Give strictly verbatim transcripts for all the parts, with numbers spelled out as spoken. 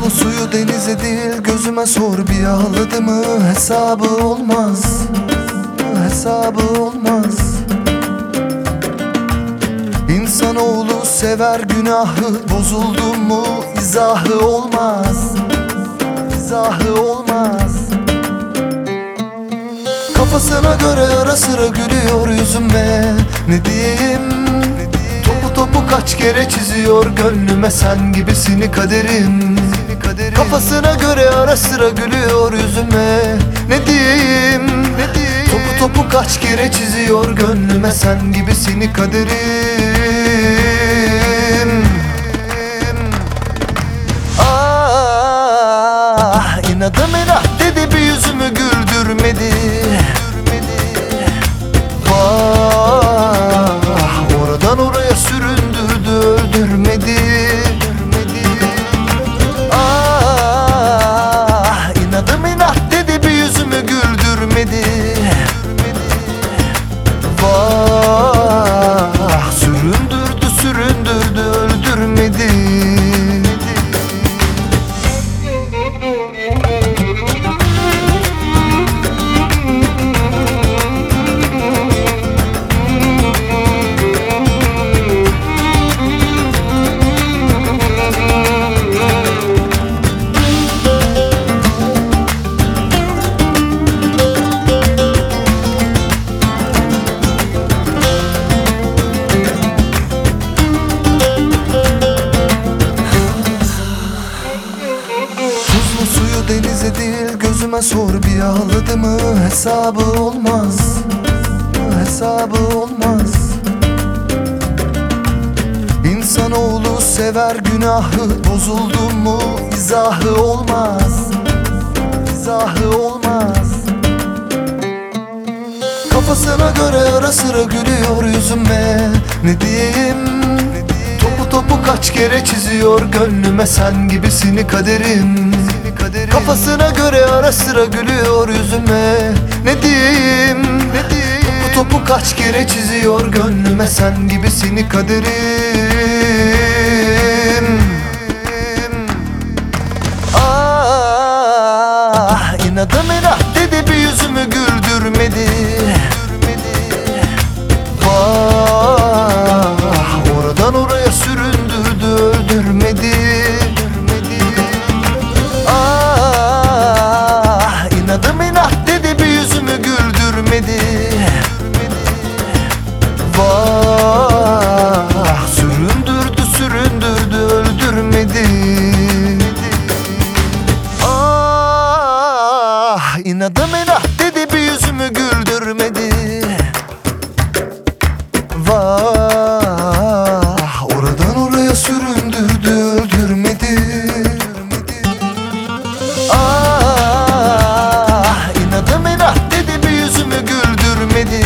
mu suyu denize değil gözüme sor, bir ağladı mı hesabı olmaz, hesabı olmaz. İnsanoğlu sever günahı, bozuldu mu izahı olmaz, izahı olmaz. Kafasına göre ara sıra gülüyor yüzüme, ne diyeyim? Topu topu kaç kere çiziyor gönlüme, sen gibisini kaderim. Kafasına göre ara sıra gülüyor yüzüme, ne diyeyim? Topu topu kaç kere çiziyor gönlüme, sen gibisini kaderim. Ah, inadım inat dedi, bir yüzümü güldürmedi. Vah, oradan oraya süründürdü, öldürmedi. Ah, inadım inat dedi, bir yüzümü güldürmedi. Vah, süründürdü süründürdü, öldürmedi. Suyu denize değil gözüme sor, bir ağladı mı hesabı olmaz, hesabı olmaz. İnsanoğlu sever günahı, bozuldu mu izahı olmaz, izahı olmaz. Kafasına göre ara sıra gülüyor yüzüme, ne diyeyim? Topu topu kaç kere çiziyor gönlüme, sen gibisini kaderim. Kafasına göre ara sıra gülüyor yüzüme, ne diyeyim? Topu topu kaç kere çiziyor gönlüme, sen gibisini kaderim. Ah, inadım inat dedi, bir yüzümü güldürmedi. Vah, oradan oraya süründürdü, öldürmedi. Ah, inadım inat dedi, bir yüzümü güldürmedi. Vah, süründürdü süründürdü, öldürmedi. Ah, inadım inat dedi, bir yüzümü güldürmedi. Vah, oradan oraya süründürdü, öldürmedi. Ah, inadım inat dedi, bir yüzümü güldürmedi.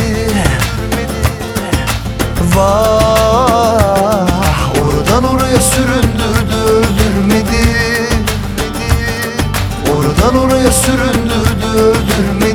Vah, oradan oraya süründürdü, öldürmedi. Oradan oraya süründürdü, öldürmedi.